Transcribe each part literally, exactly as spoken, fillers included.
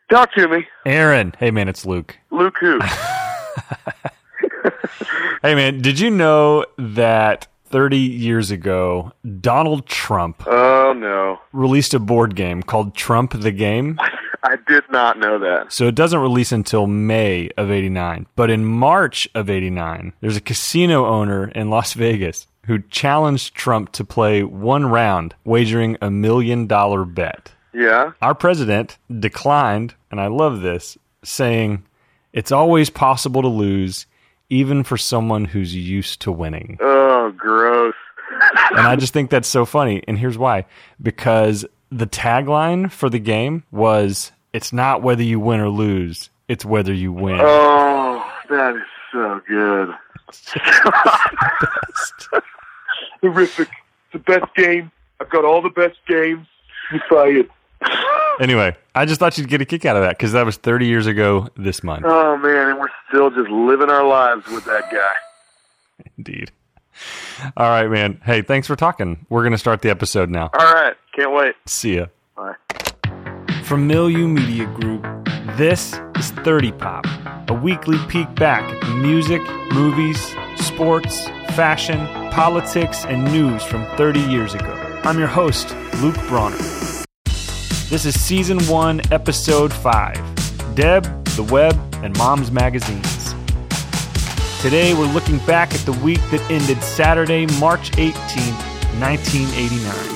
Talk to me. Aaron. Hey, man, it's Luke. Luke who? Hey, man, did you know that thirty years ago, Donald Trump Oh, no. released a board game called Trump the Game? I did not know that. So it doesn't release until May of eighty-nine. But in March of eighty-nine, there's a casino owner in Las Vegas who challenged Trump to play one round, wagering a million dollar bet. Yeah? Our president declined, and I love this, saying, "It's always possible to lose, even for someone who's used to winning." Oh, gross. And I just think that's so funny. And here's why. Because the tagline for the game was, "It's not whether you win or lose, it's whether you win." Oh, that is so good. Horrific. It's the best game. I've got all the best games. You try it. Anyway, I just thought you'd get a kick out of that because that was thirty years ago this month. Oh, man, and we're still just living our lives with that guy. Indeed. All right, man. Hey, thanks for talking. We're going to start the episode now. All right. Can't wait. See ya. Bye. From Milieu Media Group, this is thirty Pop, a weekly peek back at the music, movies, sports, fashion, politics, and news from thirty years ago. I'm your host, Luke Bronner. This is Season one, Episode five, Deb, the Web, and Mom's Magazines. Today, we're looking back at the week that ended Saturday, March eighteenth, nineteen eighty-nine.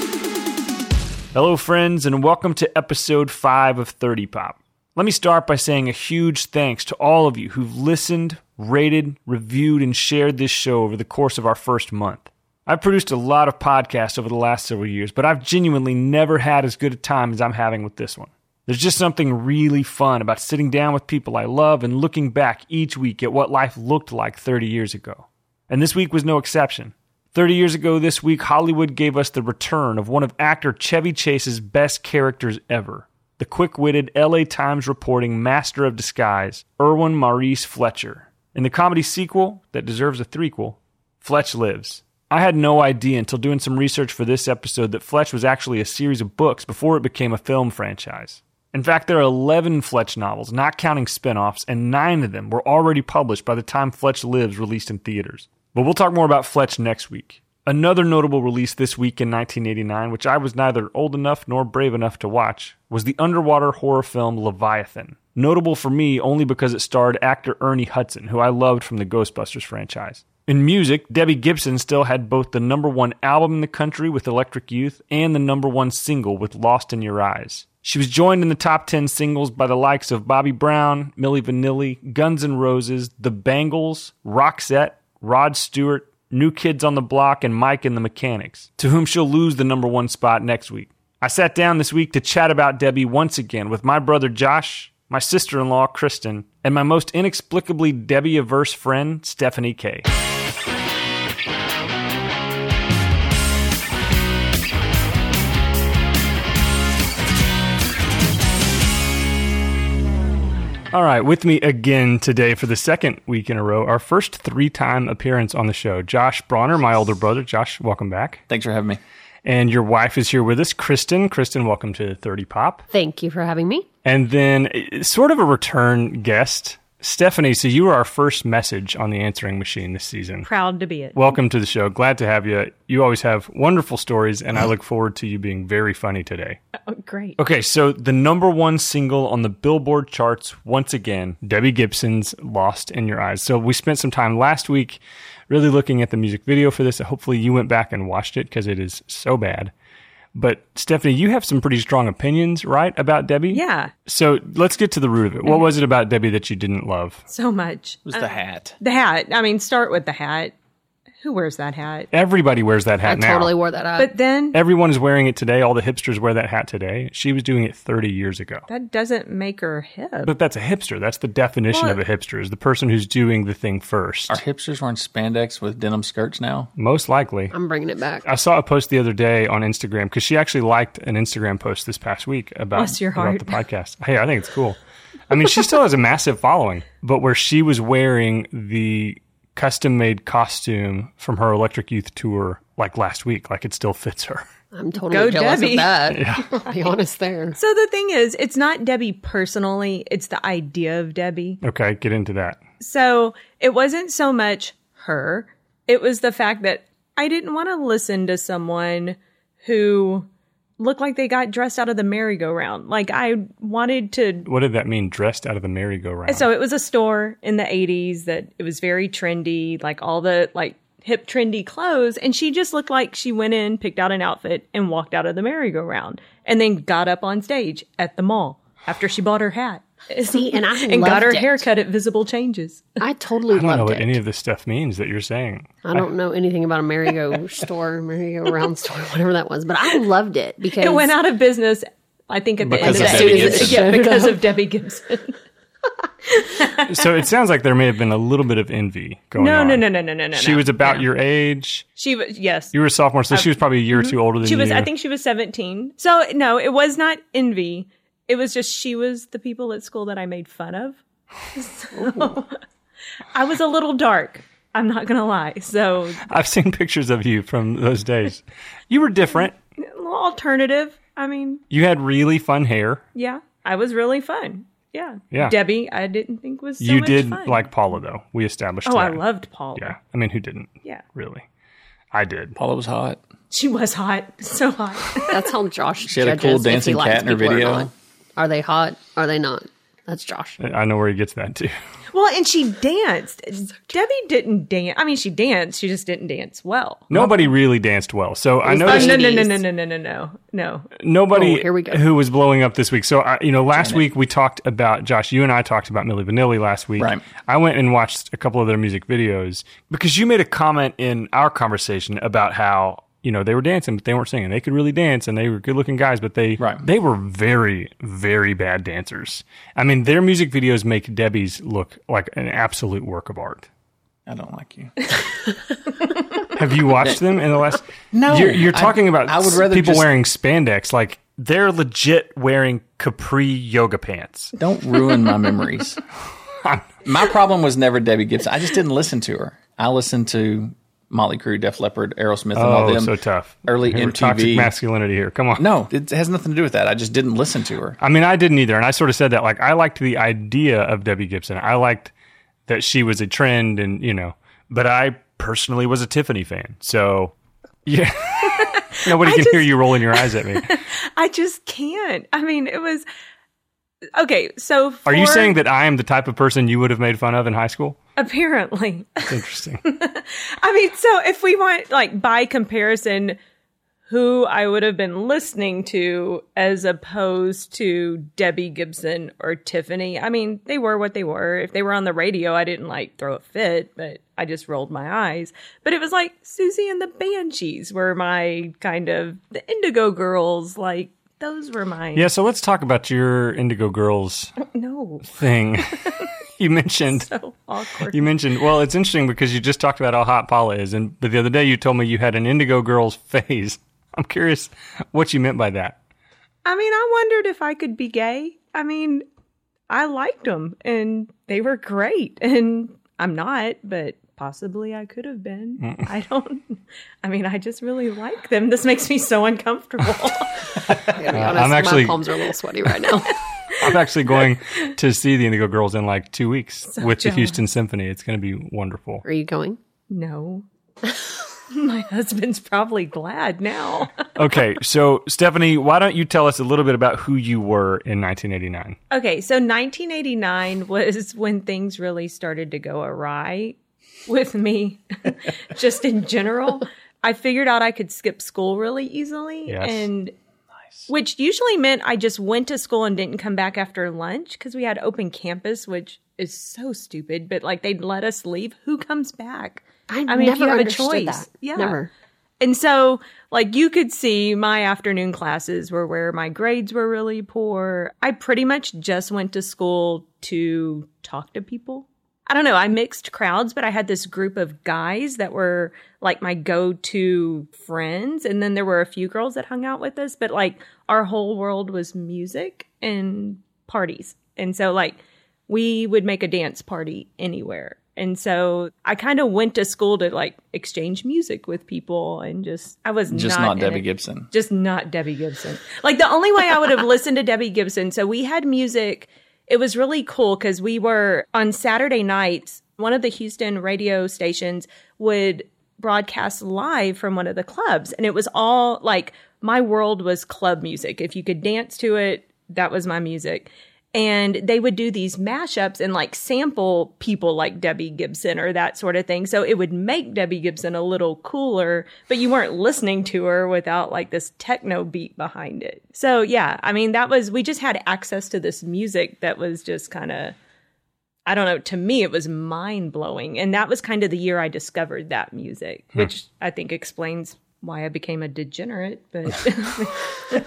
Hello, friends, and welcome to Episode five of thirty Pop. Let me start by saying a huge thanks to all of you who've listened, rated, reviewed, and shared this show over the course of our first month. I've produced a lot of podcasts over the last several years, but I've genuinely never had as good a time as I'm having with this one. There's just something really fun about sitting down with people I love and looking back each week at what life looked like thirty years ago. And this week was no exception. thirty years ago this week, Hollywood gave us the return of one of actor Chevy Chase's best characters ever, the quick-witted L A Times reporting master of disguise, Erwin Maurice Fletcher. In the comedy sequel that deserves a threequel, Fletch Lives. I had no idea until doing some research for this episode that Fletch was actually a series of books before it became a film franchise. In fact, there are eleven Fletch novels, not counting spin-offs, and nine of them were already published by the time Fletch Lives released in theaters. But we'll talk more about Fletch next week. Another notable release this week in nineteen eighty-nine, which I was neither old enough nor brave enough to watch, was the underwater horror film Leviathan. Notable for me only because it starred actor Ernie Hudson, who I loved from the Ghostbusters franchise. In music, Debbie Gibson still had both the number one album in the country with Electric Youth and the number one single with Lost in Your Eyes. She was joined in the top ten singles by the likes of Bobby Brown, Milli Vanilli, Guns N' Roses, The Bangles, Roxette, Rod Stewart, New Kids on the Block, and Mike and the Mechanics, to whom she'll lose the number one spot next week. I sat down this week to chat about Debbie once again with my brother Josh, my sister-in-law Kristen, and my most inexplicably Debbie-averse friend, Stephanie K. All right, with me again today for the second week in a row, our first three-time appearance on the show, Josh Bronner, my older brother. Josh, welcome back. Thanks for having me. And your wife is here with us, Kristen. Kristen, welcome to thirty Pop. Thank you for having me. And then sort of a return guest, Stephanie. So you were our first message on the answering machine this season. Proud to be it. Welcome to the show. Glad to have you. You always have wonderful stories, and I look forward to you being very funny today. Oh, great. Okay, so the number one single on the Billboard charts, once again, Debbie Gibson's Lost in Your Eyes. So we spent some time last week really looking at the music video for this. Hopefully you went back and watched it because it is so bad. But Stephanie, you have some pretty strong opinions, right, about Debbie? Yeah. So let's get to the root of it. What was it about Debbie that you didn't love? So much. It was the hat. The hat. I mean, start with the hat. Who wears that hat? Everybody wears that hat I now. totally wore that hat. But then Everyone is wearing it today. All the hipsters wear that hat today. She was doing it thirty years ago. that doesn't make her hip. But that's a hipster. That's the definition What? of a hipster, is the person who's doing the thing first. Are hipsters wearing spandex with denim skirts now? Most likely. I'm bringing it back. I saw a post the other day on Instagram because she actually liked an Instagram post this past week about, Bless your about heart. the podcast. Hey, I think it's cool. I mean, she still has a massive following, but where she was wearing the custom-made costume from her Electric Youth tour like last week, like it still fits her. I'm totally Go jealous Debbie. of that. I'll be honest there. So the thing is, it's not Debbie personally, it's the idea of Debbie. Okay, get into that. So it wasn't so much her. It was the fact that I didn't want to listen to someone who looked like they got dressed out of the merry-go-round. Like I wanted to. What did that mean, dressed out of the merry-go-round? So it was a store in the eighties that it was very trendy, like all the like hip trendy clothes. And she just looked like she went in, picked out an outfit and walked out of the merry-go-round and then got up on stage at the mall after she bought her hat. See, and I and got her loved it. haircut at Visible Changes. I totally I don't know loved what it. any of this stuff means that you're saying. I don't know anything about a merry-go store, merry-go-round store, whatever that was, but I loved it because It went out of business, I think, at the Because end of of the Debbie eighties. Gibson. Yeah, because of Debbie Gibson. So it sounds like there may have been a little bit of envy going No, on. no, no, no, no, no, no. She no. was about No. your age. She was, yes. You were a sophomore, so she was probably a year or two older than She was, you. I think she was seventeen. So, no, it was not envy. It was just she was the people at school that I made fun of. So, I was a little dark. I'm not going to lie. So, I've seen pictures of you from those days. You were different. a little alternative. I mean, You had really fun hair. yeah, I was really fun. Yeah. Yeah. Debbie, I didn't think was so you much did fun. like Paula, though. We established Oh, I that. loved Paula. Yeah. I mean, who didn't? Yeah. Really. I did. Paula was hot. She was hot. So hot. that's how Josh She had a judges cool if he dancing likes cat in her people or video. not. Are they hot? Are they not? That's Josh. I know where he gets that, too. Well, and she danced. Debbie didn't dance. I mean, she danced. She just didn't dance well. Nobody really danced well. So I was know Oh, the no, no, no, eighties. no, no, no, no, no, no. nobody Oh, here we go. who was blowing up this week. So, I, you know, last week we talked about, Josh, you and I talked about Milli Vanilli last week. Right. I went and watched a couple of their music videos because you made a comment in our conversation about how, you know, they were dancing, but they weren't singing. They could really dance and they were good looking guys, but they, Right. they were very, very bad dancers. I mean, their music videos make Debbie's look like an absolute work of art. I don't like you. Have you watched them in the last? No. You're, you're I- about about I would rather people just- wearing spandex. Like they're legit wearing capri yoga pants. Don't ruin my memories. My problem was never Debbie Gibson. I just didn't listen to her. I listened to Motley Crue, Def Leppard, Aerosmith, and all Oh, them. so tough. Early We're M T toxic V. masculinity here. Come on. No, it has nothing to do with that. I just didn't listen to her. I mean, I didn't either, and I sort of said that. Like, I liked the idea of Debbie Gibson. I liked that she was a trend, and you know, but I personally was a Tiffany fan. So, yeah, nobody I can just- hear you rolling your eyes at me. I just can't. I mean, it was okay. So, Are you for- saying that I am the type of person you would have made fun of in high school? apparently? That's interesting. I mean, so if we want, like, by comparison, who I would have been listening to as opposed to Debbie Gibson or Tiffany, I mean, they were what they were. If they were on the radio, I didn't, like, throw a fit, but I just rolled my eyes. But it was like Susie and the Banshees were my kind of, the Indigo Girls, like, those were my, Yeah, so let's talk about your Indigo Girls no, thing. You mentioned so awkward. you mentioned well, it's interesting because you just talked about how hot Paula is, and but the other day you told me you had an Indigo Girls phase. I'm curious what you meant by that. I mean, I wondered if I could be gay. I mean, I liked them and they were great. And I'm not, but possibly I could have been. I don't, I mean, I just really like them. This makes me so uncomfortable. To be honest, I'm actually- my palms are a little sweaty right now. I'm actually going to see the Indigo Girls in like two weeks with the jealous. Houston Symphony. It's going to be wonderful. Are you going? No. My husband's probably glad now. Okay, so Stephanie, why don't you tell us a little bit about who you were in nineteen eighty-nine? Okay, so nineteen eighty-nine was when things really started to go awry with me, just in general. I figured out I could skip school really easily. Yes. And which usually meant I just went to school and didn't come back after lunch because we had open campus, which is so stupid. But like they'd let us leave. Who comes back? I, I mean, never if you have a understood choice, that. yeah. Never. And so, like, you could see my afternoon classes were where my grades were really poor. I pretty much just went to school to talk to people. I don't know. I mixed crowds, but I had this group of guys that were like my go-to friends. And then there were a few girls that hung out with us, but like our whole world was music and parties. And so like we would make a dance party anywhere. And so I kind of went to school to like exchange music with people and just, I was Just not, not Debbie it. Gibson. Just not Debbie Gibson. Like the only way I would have listened to Debbie Gibson. So we had music. It was really cool because we were on Saturday nights, one of the Houston radio stations would broadcast live from one of the clubs. And it was all like, my world was club music. If you could dance to it, that was my music. And they would do these mashups and like sample people like Debbie Gibson or that sort of thing. So it would make Debbie Gibson a little cooler, but you weren't listening to her without like this techno beat behind it. So yeah, I mean, that was, we just had access to this music that was just kind of, I don't know, to me, it was mind blowing. And that was kind of the year I discovered that music, hmm. which I think explains why I became a degenerate. But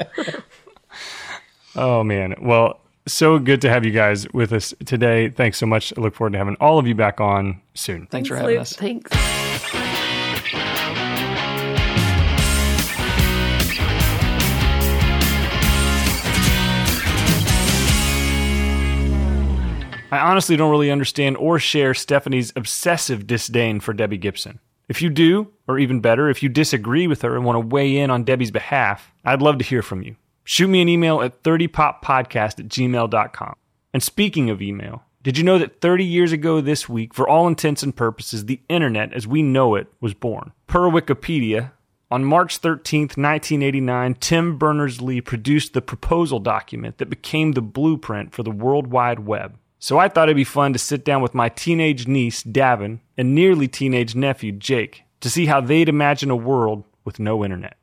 oh man. Well, so good to have you guys with us today. Thanks so much. I look forward to having all of you back on soon. Thanks, Thanks for having Luke. us. Thanks. I honestly don't really understand or share Stephanie's obsessive disdain for Debbie Gibson. If you do, or even better, if you disagree with her and want to weigh in on Debbie's behalf, I'd love to hear from you. Shoot me an email at thirty pop podcast at gmail dot com. And speaking of email, did you know that thirty years ago this week, for all intents and purposes, the internet as we know it was born? Per Wikipedia, on March thirteenth, nineteen eighty-nine, Tim Berners-Lee produced the proposal document that became the blueprint for the World Wide Web. So I thought it'd be fun to sit down with my teenage niece, Davin, and nearly teenage nephew, Jake, to see how they'd imagine a world with no internet.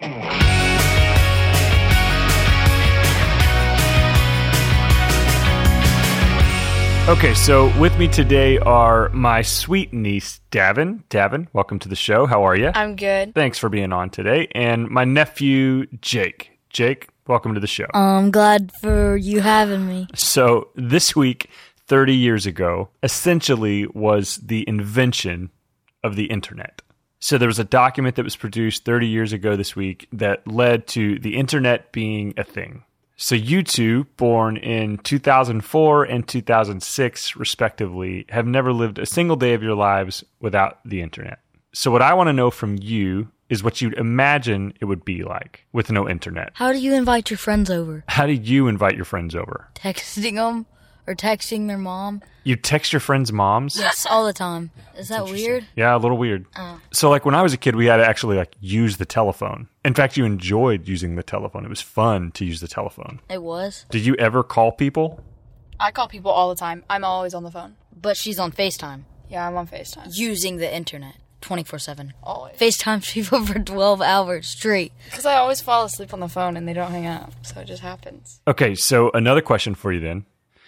Okay, so with me today are my sweet niece, Davin. Davin, welcome to the show. How are you? I'm good. Thanks for being on today. And my nephew, Jake. Jake, welcome to the show. I'm glad for you having me. So this week, thirty years ago, essentially was the invention of the internet. So there was a document that was produced thirty years ago this week that led to the internet being a thing. So you two, born in two thousand four and two thousand six, respectively, have never lived a single day of your lives without the internet. So what I want to know from you is what you'd imagine it would be like with no internet. How do you invite your friends over? How do you invite your friends over? Texting them or texting their mom. You text your friends' moms? Yes, all the time. Is that weird? Yeah, a little weird. Oh. So like when I was a kid, we had to actually like use the telephone. In fact, you enjoyed using the telephone. It was fun to use the telephone. It was. Did you ever call people? I call people all the time. I'm always on the phone. But she's on FaceTime. Yeah, I'm on FaceTime. Using the internet twenty-four seven. Always. FaceTime people for twelve hours straight. Because I always fall asleep on the phone and they don't hang up. So it just happens. Okay, so another question for you then.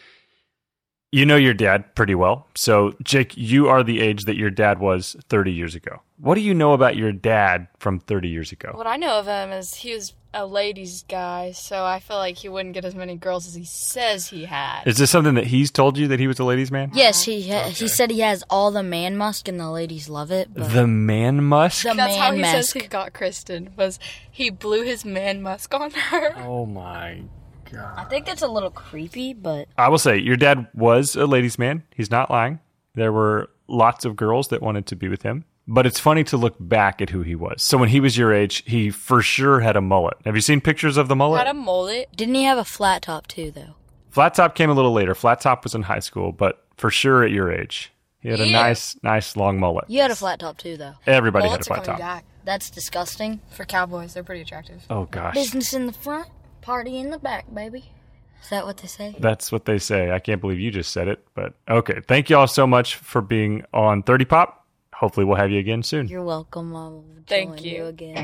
You know your dad pretty well. So, Jake, you are the age that your dad was thirty years ago. What do you know about your dad from thirty years ago? What I know of him is he was a ladies' guy, so I feel like he wouldn't get as many girls as he says he had. Is this something that he's told you, that he was a ladies' man? Yes, he ha- okay. he said he has all the man musk and the ladies love it. But the man musk? The That's man how he musk. says he got Kristen, was he blew his man musk on her. Oh my God. I think it's a little creepy, but I will say, your dad was a ladies' man. He's not lying. There were lots of girls that wanted to be with him. But it's funny to look back at who he was. So when he was your age, he for sure had a mullet. Have you seen pictures of the mullet? Had a mullet. Didn't he have a flat top too, though? Flat top came a little later. Flat top was in high school, but for sure at your age. He had a Yeah. nice, nice long mullet. You had a flat top too, though. Everybody Mullets had are a flat coming top. back. That's disgusting. For cowboys, they're pretty attractive. Oh, gosh. Business in the front, party in the back, baby. Is that what they say? That's what they say. I can't believe you just said it, but okay. Thank you all so much for being on thirty Pop. Hopefully we'll have you again soon. You're welcome. I'll Thank join you. you again.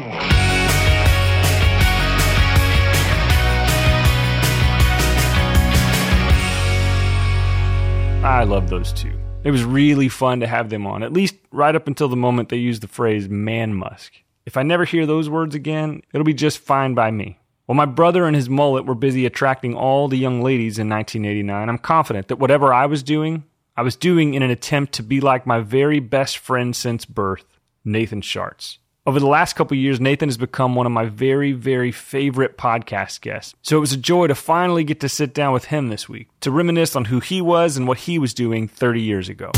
I love those two. It was really fun to have them on, at least right up until the moment they used the phrase man musk. If I never hear those words again, it'll be just fine by me. While my brother and his mullet were busy attracting all the young ladies in nineteen eighty-nine, I'm confident that whatever I was doing, I was doing in an attempt to be like my very best friend since birth, Nathan Schartz. Over the last couple of years, Nathan has become one of my very, very favorite podcast guests. So it was a joy to finally get to sit down with him this week to reminisce on who he was and what he was doing thirty years ago.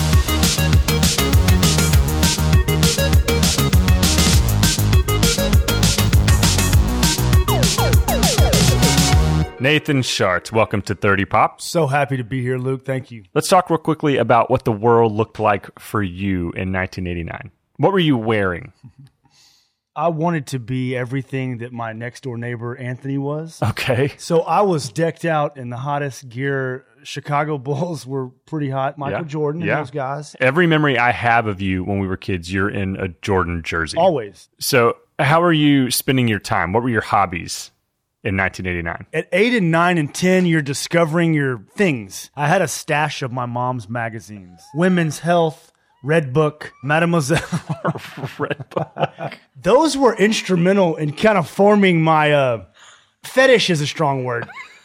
Nathan Schartz, welcome to thirty Pop. So happy to be here, Luke. Thank you. Let's talk real quickly about what the world looked like for you in nineteen eighty-nine. What were you wearing? I wanted to be everything that my next door neighbor Anthony was. Okay. So I was decked out in the hottest gear. Chicago Bulls were pretty hot. Michael Yeah. Jordan and Yeah. those guys. Every memory I have of you when we were kids, you're in a Jordan jersey. Always. So how are you spending your time? What were your hobbies in nineteen eighty-nine? At eight and nine and ten, you're discovering your things. I had a stash of my mom's magazines. Women's Health, Red Book, Mademoiselle. Red Book. Those were instrumental in kind of forming my uh, fetish is a strong word.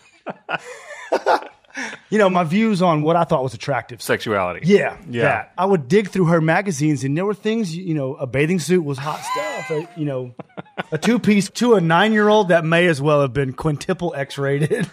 You know, my views on what I thought was attractive. Sexuality. Yeah, Yeah. that. I would dig through her magazines, and there were things, you know, a bathing suit was hot stuff. A, you know, a two-piece to a nine-year-old that may as well have been quintuple X-rated.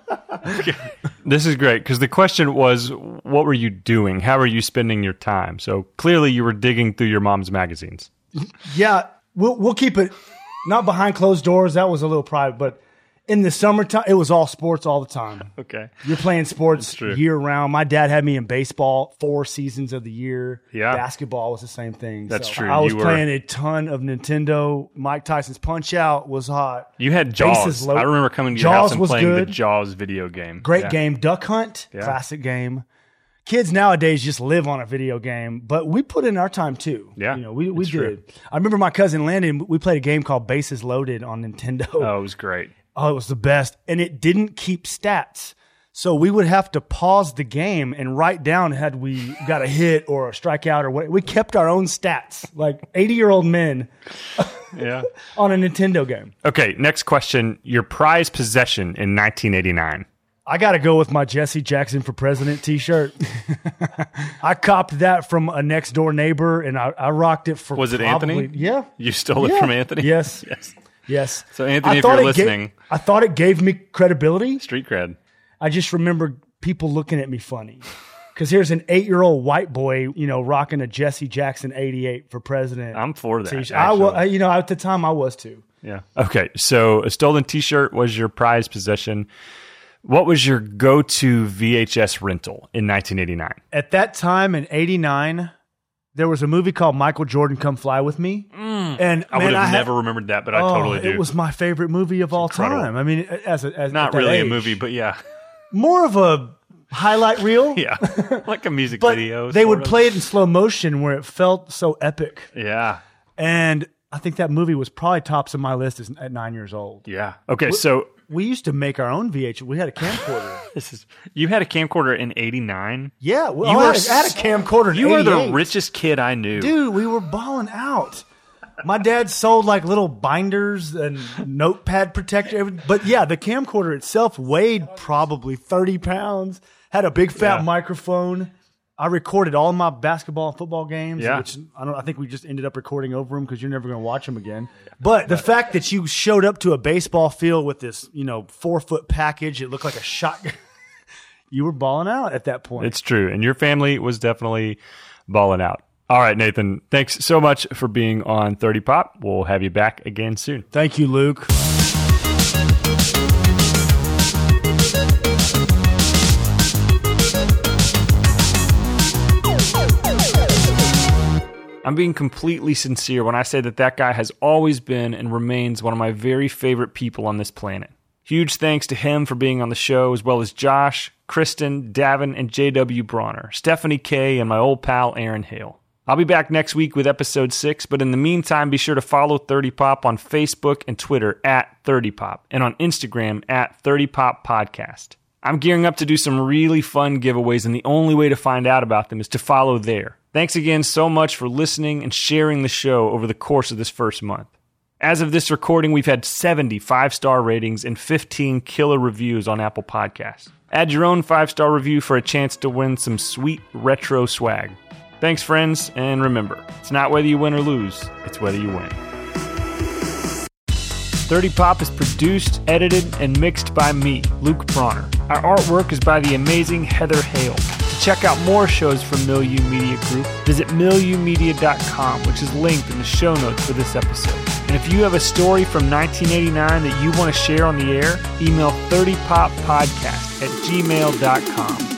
This is great because the question was, what were you doing? How were you spending your time? So clearly you were digging through your mom's magazines. Yeah, we'll we'll keep it not behind closed doors. That was a little private, but in the summertime, it was all sports all the time. Okay. You're playing sports true. year round. My dad had me in baseball four seasons of the year. Yeah. Basketball was the same thing. That's So true. I was You were- playing a ton of Nintendo. Mike Tyson's Punch Out was hot. You had Bases Jaws. loaded. I remember coming to your Jaws house and was playing good. the Jaws video game. Great Yeah. game. Duck Hunt, Yeah. classic game. Kids nowadays just live on a video game, but we put in our time too. Yeah, you know, we, we it's did. true. I remember my cousin Landon, we played a game called Bases Loaded on Nintendo. Oh, it was great. Oh, it was the best. And it didn't keep stats. So we would have to pause the game and write down had we got a hit or a strikeout or what. We kept our own stats, like eighty-year-old men Yeah. on a Nintendo game. Okay, next question. Your prized possession in nineteen eighty-nine. I got to go with my Jesse Jackson for President t-shirt. I copped that from a next door neighbor, and I, I rocked it for Was it probably- Anthony? Yeah. You stole it Yeah. from Anthony? Yes. Yes. Yes. So, Anthony, I if thought you're it ga- listening- I thought it gave me credibility. Street cred. I just remember people looking at me funny. Because here's an eight-year-old white boy, you know, rocking a Jesse Jackson eighty-eight for president. I'm for that, t-shirt. I was, actually. you know, at the time I was too. Yeah. Okay, so a stolen T-shirt was your prized possession. What was your go-to V H S rental in nineteen eighty-nine? At that time in eighty-nine, there was a movie called Michael Jordan, Come Fly With Me. And I man, would have had- never remembered that, but I oh, totally do. It was my favorite movie of all incredible. time. I mean, as a, as not at that really a age. movie, but yeah. More of a highlight reel. Yeah. Like a music But video. they sort would of. play it in slow motion where it felt so epic. Yeah. And I think that movie was probably tops of my list as, at nine years old. Yeah. Okay, so We used to make our own V H. We had a camcorder. this is you had a camcorder in eighty-nine? Yeah, well, You I, were had, I had a so- camcorder. In You were the eighty-eight. richest kid I knew. Dude, we were balling out. My dad sold like little binders and notepad protector. everything. But yeah, the camcorder itself weighed probably thirty pounds, had a big fat Yeah. microphone. I recorded all my basketball and football games, Yeah. which I don't. I think we just ended up recording over them because you're never going to watch them again. But the fact that you showed up to a baseball field with this, you know, four foot package, it looked like a shotgun. You were balling out at that point. It's true. And your family was definitely balling out. All right, Nathan, thanks so much for being on thirty Pop. We'll have you back again soon. Thank you, Luke. I'm being completely sincere when I say that that guy has always been and remains one of my very favorite people on this planet. Huge thanks to him for being on the show, as well as Josh, Kristen, Davin, and J W Bronner, Stephanie K, and my old pal Aaron Hale. I'll be back next week with episode six, but in the meantime, be sure to follow thirty Pop on Facebook and Twitter at thirty Pop, and on Instagram at thirty Pop Podcast. I'm gearing up to do some really fun giveaways, and the only way to find out about them is to follow there. Thanks again so much for listening and sharing the show over the course of this first month. As of this recording, we've had seventy five-star ratings and fifteen killer reviews on Apple Podcasts. Add your own five-star review for a chance to win some sweet retro swag. Thanks, friends, and remember, it's not whether you win or lose, it's whether you win. thirty Pop is produced, edited, and mixed by me, Luke Bronner. Our artwork is by the amazing Heather Hale. To check out more shows from Milieu Media Group, visit milieu media dot com, which is linked in the show notes for this episode. And if you have a story from nineteen eighty-nine that you want to share on the air, email thirty pop podcast at gmail dot com.